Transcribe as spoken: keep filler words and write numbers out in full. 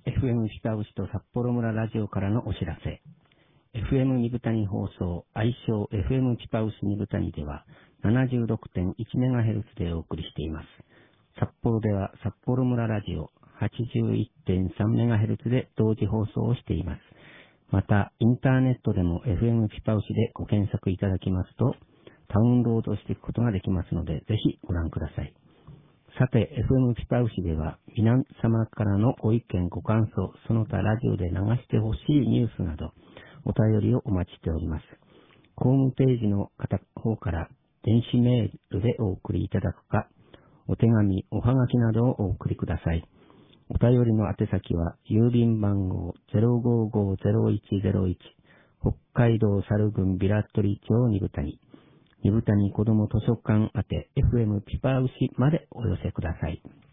エフエム 北牛と札幌村ラジオからのお知らせ。エフエム 二部谷放送、愛称 エフエム ピパウス二部谷では ななじゅうろくてんいちメガヘルツ でお送りしています。札幌では札幌村ラジオ はちじゅういってんさんメガヘルツ で同時放送をしています。また、インターネットでも エフエム ピパウスでご検索いただきますと、ダウンロードしていくことができますので、ぜひご覧ください。さて、エフエム ピパウシでは、皆様からのご意見、ご感想、その他ラジオで流してほしいニュースなど、お便りをお待ちしております。ホームページの方方から電子メールでお送りいただくか、お手紙、おはがきなどをお送りください。お便りの宛先は、郵便番号 ゼロごーごーゼロいちゼロいち、北海道猿郡ビラットリ町二部谷。二部谷子ども図書館宛て エフエム ピパウシまでお寄せください。